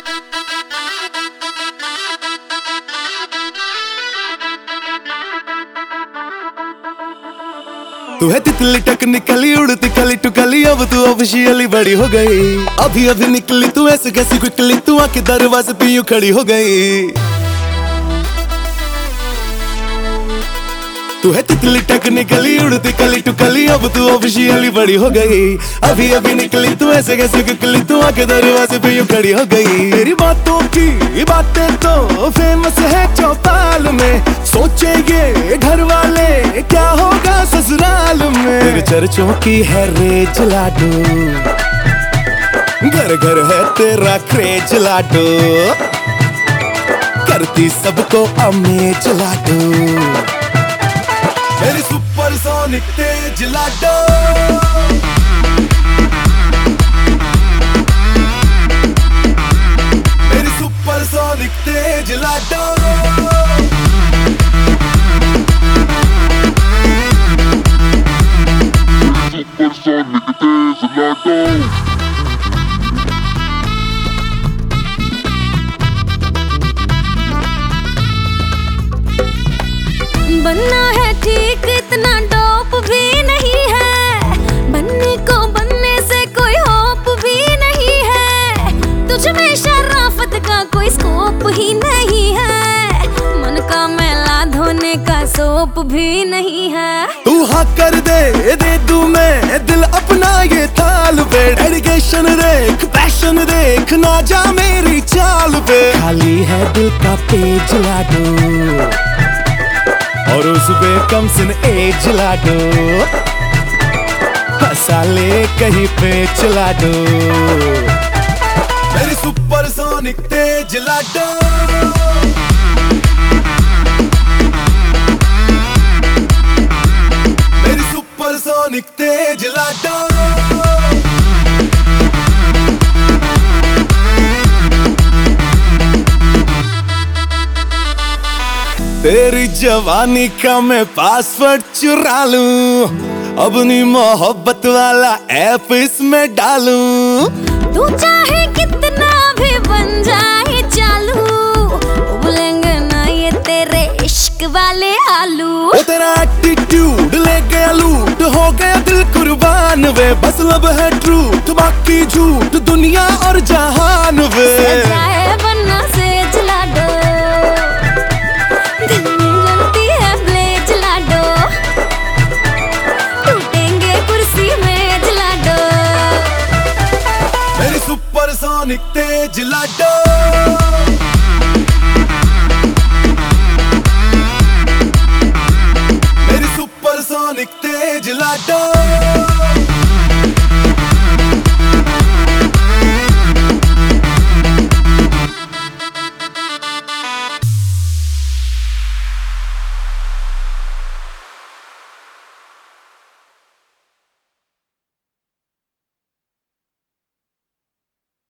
तू है तितली टेक्निकली उड़ती खली टुकली, अब तू ऑफिशियली बड़ी हो गई। अभी अभी निकली तू ऐसे कैसी क्विकली, तू आके दरवाजे पे यूं खड़ी हो गई। तू है तितली टेक्निकली उड़ती खली टुकली, अब तू ऑफिशियली बड़ी हो गई। अभी अभी निकली तू ऐसे कैसी क्विकली, तू आके दरवाजे पे यूं खड़ी हो गई। तेरी बातों की बातें तो फेमस है चौपाल में, सोचे ये घर वाले क्या होगा ससुराल में। तेरे चर्चों की है रेज लाडो, घर घर है तेरा क्रेज लाडो, करती सबको अमेज लाडो। मेरी सुपरसोनिक तेज लाडो, मेरी सुपरसोनिक तेज लाडो। Supersonic तेज लाडो। बनना है ठीक इतना डोप भी नहीं है, बनने को बनने से कोई होप भी नहीं है। तुझ में शराफत का कोई स्कोप ही नहीं है, मन का मैला धोने का सोप भी नहीं है। तू हाँ कर दे दूं मैं दिल अपना ये ताल पे। डेडिकेशन देख पैशन देख, ना जा मेरी चाल पे। खाली है दिल का पेज लाडो, और उस पे कम सिन एज लाडो, हंसा ले कहीं पे चला दो। मेरी सुपरसोनिक तेज लाडो, मेरी सुपरसोनिक तेज लाडो। तेरी जवानी का मैं पासवर्ड चुरा लूं, अपनी मोहब्बत वाला ऐप इसमें डालूं। तू चाहे कितना भी बन जाए चालू, उबलेंगे ना ये तेरे इश्क वाले आलू। ओ तेरा एटीट्यूड ले गया लूट, हो गया दिल कुर्बान वे। बस लब है ट्रूथ बाकी झूठ, दुनिया और जहान वे। सजाए बनना सेज लाडो, दिल में जलती है ब्लेज लाडो, टूटेंगे कुर्सी में लाडो। मेरी सुपरसोनिक तेज लाडो, मेरी सुपरसोनिक तेज लाडो।